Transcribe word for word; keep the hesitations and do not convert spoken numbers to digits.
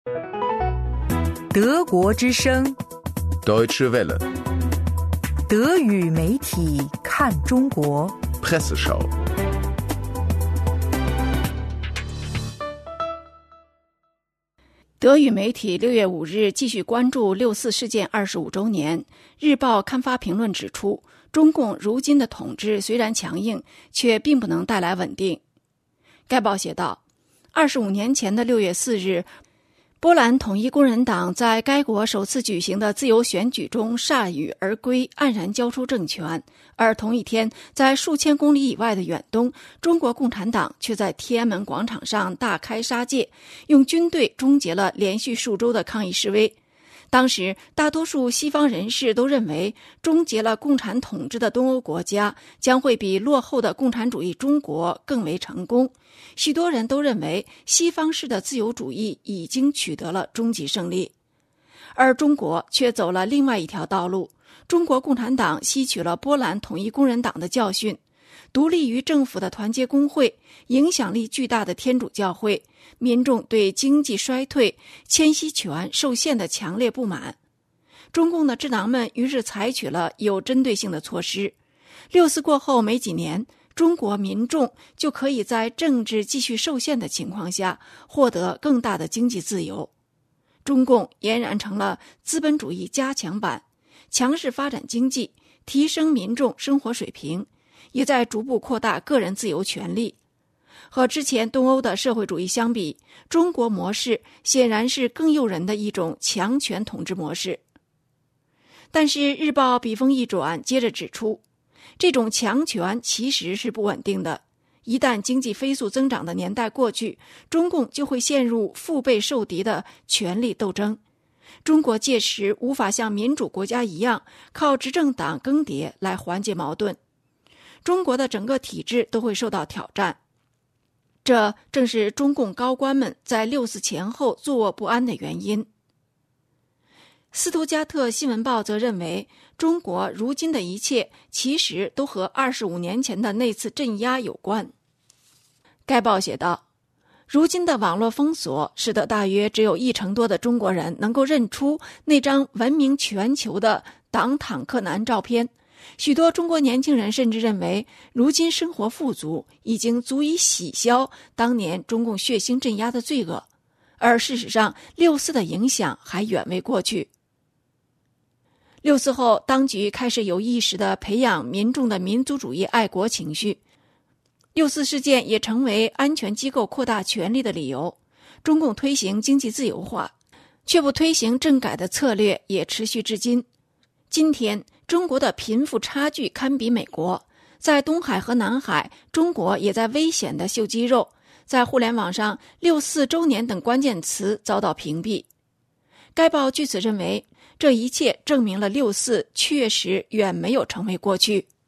德国之声 Deutsche Welle 德语媒体看中国 Presseschau。 德语媒体六月五日继续关注六四事件二十五周年。日报刊发评论指出，中共如今的统治虽然强硬，却并不能带来稳定。该报写道，二十五年前的六月四日，波兰统一工人党在该国首次举行的自由选举中铩羽而归，黯然交出政权。而同一天，在数千公里以外的远东，中国共产党却在天安门广场上大开杀戒，用军队终结了连续数周的抗议示威。当时大多数西方人士都认为，终结了共产统治的东欧国家将会比落后的共产主义中国更为成功。许多人都认为，西方式的自由主义已经取得了终极胜利。而中国却走了另外一条道路。中国共产党吸取了波兰统一工人党的教训，独立于政府的团结工会，影响力巨大的天主教会，民众对经济衰退、迁徙权受限的强烈不满。中共的智囊们于是采取了有针对性的措施。六四过后没几年，中国民众就可以在政治继续受限的情况下，获得更大的经济自由。中共俨然成了资本主义加强版，强势发展经济，提升民众生活水平，也在逐步扩大个人自由权利。和之前东欧的社会主义相比，中国模式显然是更诱人的一种强权统治模式。但是日报笔锋一转，接着指出，这种强权其实是不稳定的。一旦经济飞速增长的年代过去，中共就会陷入腹背受敌的权力斗争。中国届时无法像民主国家一样靠执政党更迭来缓解矛盾，中国的整个体制都会受到挑战。这正是中共高官们在六四前后坐卧不安的原因。斯图加特新闻报则认为，中国如今的一切其实都和二十五年前的那次镇压有关。该报写道，如今的网络封锁使得大约只有一成多的中国人能够认出那张闻名全球的党坦克男照片。许多中国年轻人甚至认为，如今生活富足已经足以洗消当年中共血腥镇压的罪恶，而事实上六四的影响还远未过去。六四后，当局开始有意识地培养民众的民族主义爱国情绪。六四事件也成为安全机构扩大权力的理由。中共推行经济自由化，却不推行政改的策略也持续至今。今天，中国的贫富差距堪比美国。在东海和南海，中国也在危险地秀肌肉。在互联网上，六四周年等关键词遭到屏蔽。该报据此认为，这一切证明了六四确实远没有成为过去。